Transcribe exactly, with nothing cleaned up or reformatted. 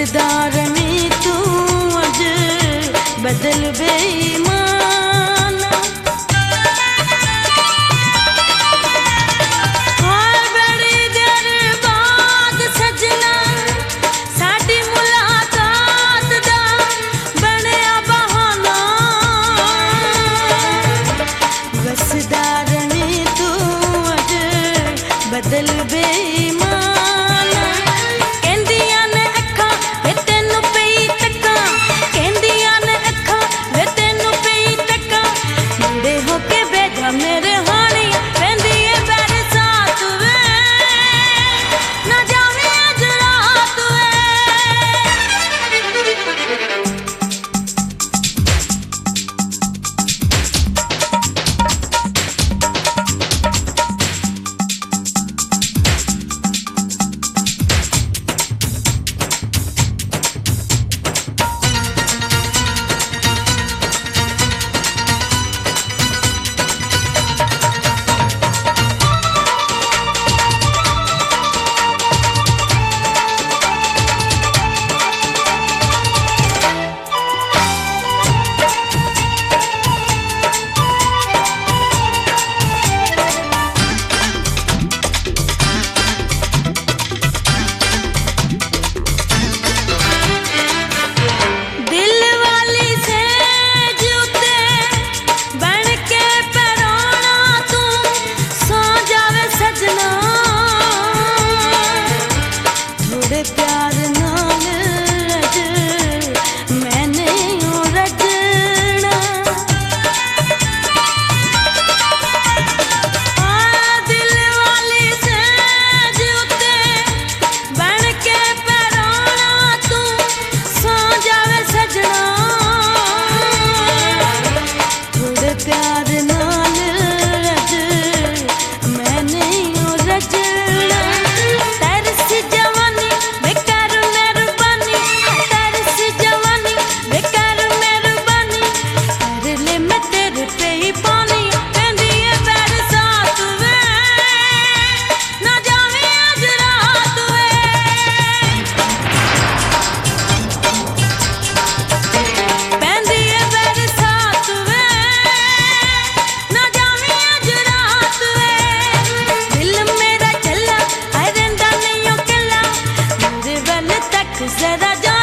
बसदार नी तू अज बदल बेईमान और बड़ी देर बाद सजना साडी मुलाकात दा बनया बहाना बसदार नी तू अज बदल बेईमान कहंदियां ने अखां वे तैनू पई तक्कां कहंदियां ने अखां वे तैनू पई तक्कां मुंडे होके भेजा मेरे हानी पैंदी ए बरसात वे ना जावे अज रात वे प्यार नाल रज मैं नहीं हूं रजना आ दिल वाली सेज उत्ते बन के पैराना तू सो जावे सजना थोड़े प्यार नाल रज मैं नहीं हूं रजना तरस जवानी बेकार मेहरबानी तरस जवानी बेकार मेहरबानी कर ले मैं तेरे पे ही पानी कहंदी ए बरसात वे ना जावे अज रात वे कहंदी ए बरसात वे ना जावे अज रात वे दिल मेरा चला है रंदा नहीं ओ कला मेरे वल तक जरा जा